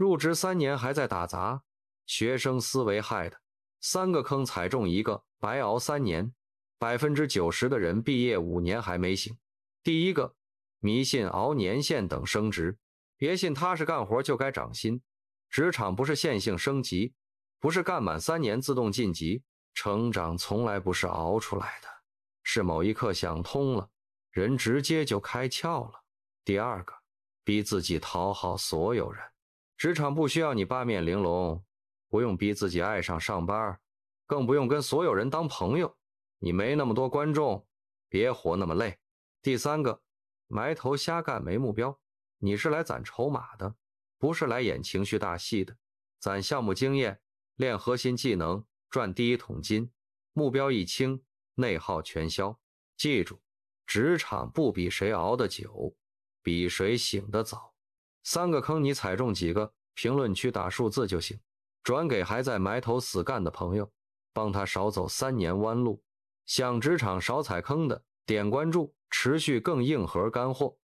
入职3年还在打杂，学生思维害的，3个坑踩中1个，白熬3年，90%的人毕业5年还没醒。第一个，迷信熬年限等升职，别信踏实干活就该涨薪，职场不是线性升级，不是干满3年自动晋级，成长从来不是熬出来的，是某一刻想通了，人直接就开窍了。第二个，逼自己讨好所有人，职场不需要你八面玲珑，不用逼自己爱上上班，更不用跟所有人当朋友，你没那么多观众，别活那么累。第三个，埋头瞎干没目标，你是来攒筹码的，不是来演情绪大戏的，攒项目经验，练核心技能，赚第一桶金，目标一清，内耗全消。记住，职场不比谁熬得久，比谁醒得早。3个坑你踩中几个，评论区打数字就行，转给还在埋头死干的朋友，帮他少走3年弯路。想职场少踩坑的，点关注，持续更硬核干货。